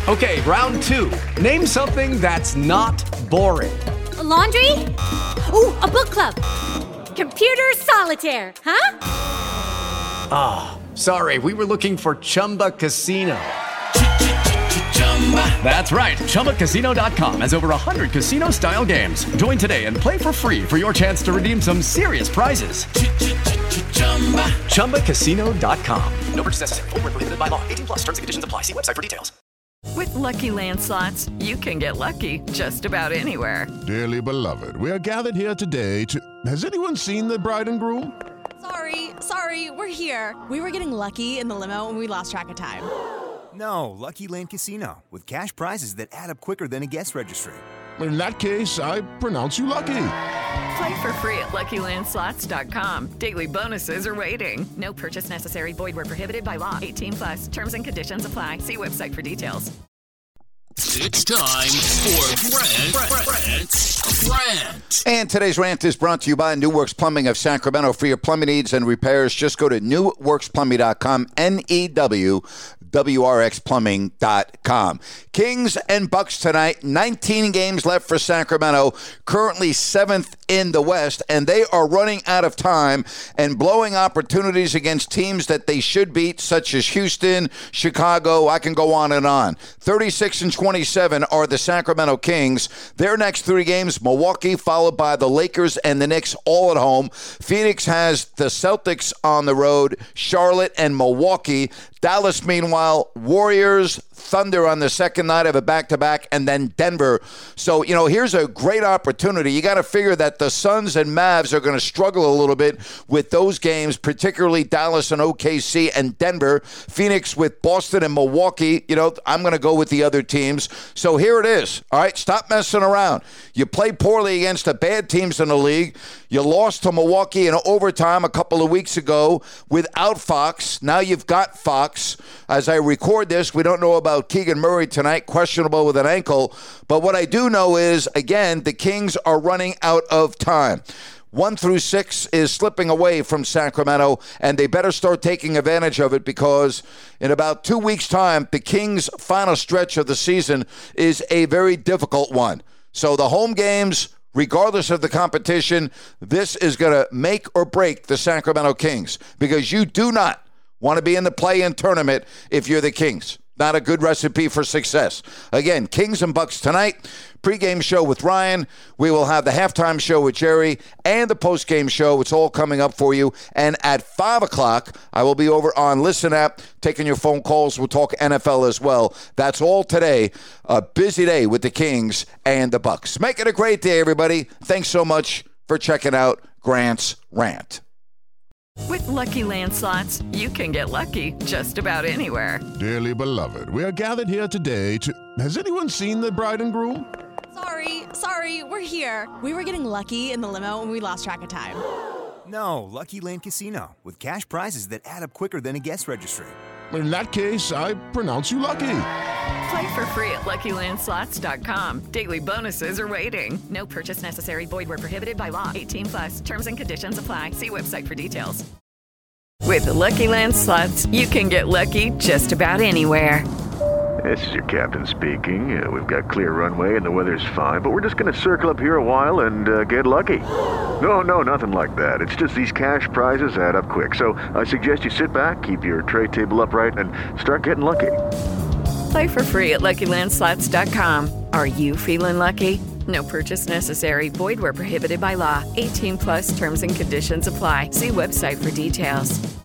Okay, round two. Name something that's not boring. A laundry? Ooh, a book club. Computer solitaire, huh? Ah, sorry, we were looking for Chumba Casino. That's right, ChumbaCasino.com has over 100 casino-style games. Join today and play for free for your chance to redeem some serious prizes. ChumbaCasino.com. No purchase necessary. Void where prohibited by law. 18 plus. Terms and conditions apply. See website for details. With Lucky Land Slots, you can get lucky just about anywhere. Dearly beloved, we are gathered here today to... Has anyone seen the bride and groom? Sorry, we're here. We were getting lucky in the limo and we lost track of time. No, Lucky Land Casino, with cash prizes that add up quicker than a guest registry. In that case, I pronounce you lucky. Play for free at LuckyLandSlots.com. Daily bonuses are waiting. No purchase necessary. Void where prohibited by law. 18 plus. Terms and conditions apply. See website for details. It's time for Grant's Rant. And today's rant is brought to you by New Works Plumbing of Sacramento. For your plumbing needs and repairs, just go to newworksplumbing.com, NEWWRXplumbing.com. Kings and Bucks tonight. 19 games left for Sacramento, currently 7th in the West, and they are running out of time and blowing opportunities against teams that they should beat, such as Houston, Chicago. I can go on and on. 36-27 are the Sacramento Kings. Their next three games, Milwaukee, followed by the Lakers and the Knicks, all at home. Phoenix has the Celtics on the road, Charlotte and Milwaukee. Dallas, meanwhile, Warriors, Thunder on the second night of a back-to-back, and then Denver. So, here's a great opportunity. You got to figure that the Suns and Mavs are going to struggle a little bit with those games, particularly Dallas and OKC and Denver. Phoenix with Boston and Milwaukee. I'm going to go with the other teams. So here it is. All right, stop messing around. You play poorly against the bad teams in the league. You lost to Milwaukee in overtime a couple of weeks ago without Fox. Now you've got Fox. As I record this, we don't know about Keegan Murray tonight, questionable with an ankle. But what I do know is, again, the Kings are running out of time. 1 through 6 is slipping away from Sacramento, and they better start taking advantage of it because in about 2 weeks' time, the Kings' final stretch of the season is a very difficult one. So the home games, regardless of the competition, this is going to make or break the Sacramento Kings because you do not want to be in the play-in tournament if you're the Kings. Not a good recipe for success. Again, Kings and Bucks tonight. Pre-game show with Ryan. We will have the halftime show with Jerry and the post-game show. It's all coming up for you. And at 5 o'clock, I will be over on Listen App taking your phone calls. We'll talk NFL as well. That's all today. A busy day with the Kings and the Bucks. Make it a great day, everybody. Thanks so much for checking out Grant's Rant. With Lucky Land Slots, you can get lucky just about anywhere. Dearly beloved, we are gathered here today to... Has anyone seen the bride and groom? Sorry, we're here. We were getting lucky in the limo and we lost track of time. No, Lucky Land Casino, with cash prizes that add up quicker than a guest registry. In that case, I pronounce you lucky. Play for free at LuckyLandSlots.com. Daily bonuses are waiting. No purchase necessary. Void where prohibited by law. 18 plus. Terms and conditions apply. See website for details. With the Lucky Land Slots, you can get lucky just about anywhere. This is your captain speaking. We've got clear runway and the weather's fine, but we're just going to circle up here a while and get lucky. No, nothing like that. It's just these cash prizes add up quick. So I suggest you sit back, keep your tray table upright, and start getting lucky. Play for free at LuckyLandSlots.com. Are you feeling lucky? No purchase necessary. Void where prohibited by law. 18 plus terms and conditions apply. See website for details.